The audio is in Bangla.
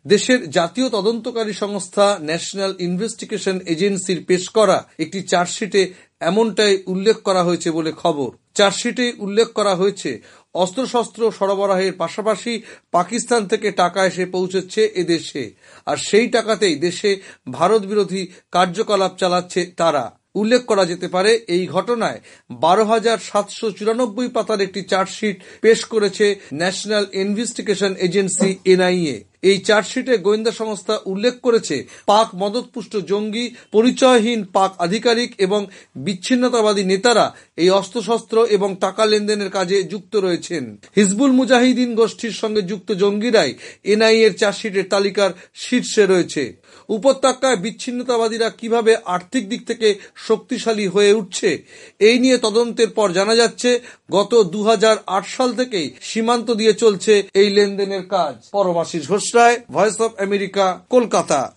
দেশের জাতীয় তদন্তকারী সংস্থা ন্যাশনাল ইনভেস্টিগেশন এজেন্সির পেশ করা একটি চার্জশিটে এমনটাই উল্লেখ করা হয়েছে বলে খবর। চার্জশিটে উল্লেখ করা হয়েছে, অস্ত্রশস্ত্র সরবরাহের পাশাপাশি পাকিস্তান থেকে টাকা এসে পৌঁছচ্ছে এদেশে, আর সেই টাকাতেই দেশে ভারত বিরোধী কার্যকলাপ চালাচ্ছে তারা। উল্লেখ করা যেতে পারে, এই ঘটনায় 12,794 পাতার একটি চার্জশিট পেশ করেছে ন্যাশনাল ইনভেস্টিগেশন এজেন্সি এনআইএ। এই চার্জশিটে গোয়েন্দা সংস্থা উল্লেখ করেছে, পাক মদতপুষ্ট জঙ্গি, পরিচয়হীন পাক আধিকারিক এবং বিচ্ছিন্নতাবাদী নেতারা এই অস্ত্রশস্ত্র এবং টাকা লেনদেনের কাজে যুক্ত রয়েছেন। হিজবুল মুজাহিদিন গোষ্ঠীর সঙ্গে যুক্ত জঙ্গিরাই এনআইএর চার্জশিটের তালিকার শীর্ষে রয়েছে। উপত্যকায় বিচ্ছিন্নতাবাদীরা কিভাবে আর্থিক দিক থেকে শক্তিশালী হয়ে উঠছে, এই নিয়ে তদন্তের পর জানা যাচ্ছে, গত 2008 সাল থেকেই সীমান্ত দিয়ে চলছে এই লেনদেনের কাজ। Paramashis Ghosh Roy, Voice of America, Kolkata.